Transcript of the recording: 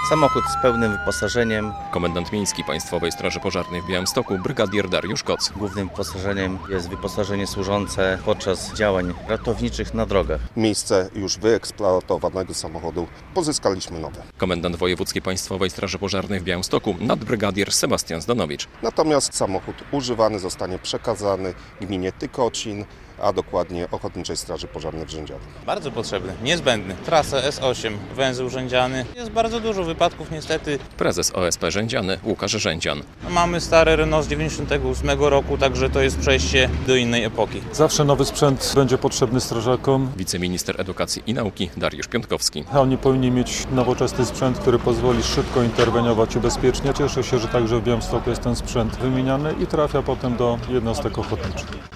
Samochód z pełnym wyposażeniem. Komendant miejski Państwowej Straży Pożarnej w Białymstoku, brygadier Dariusz Koc. Głównym wyposażeniem jest wyposażenie służące podczas działań ratowniczych na drogach. Miejsce już wyeksploatowanego samochodu pozyskaliśmy nowe. Komendant Wojewódzkiej Państwowej Straży Pożarnej w Białymstoku, nadbrygadier Sebastian Zdanowicz. Natomiast samochód używany zostanie przekazany gminie Tykocin, a dokładnie Ochotniczej Straży Pożarnej w Rzędzianie. Bardzo potrzebny, niezbędny. Trasa S8, węzeł Rzędziany. Jest bardzo dużo wypadków niestety. Prezes OSP Rzędziany Łukasz Rzędzian. Mamy stare Renault z 98 roku, także to jest przejście do innej epoki. Zawsze nowy sprzęt będzie potrzebny strażakom. Wiceminister Edukacji i Nauki Dariusz Piątkowski. Oni powinni mieć nowoczesny sprzęt, który pozwoli szybko interweniować i bezpiecznie. Cieszę się, że także w Białymstoku jest ten sprzęt wymieniany i trafia potem do jednostek ochotniczych.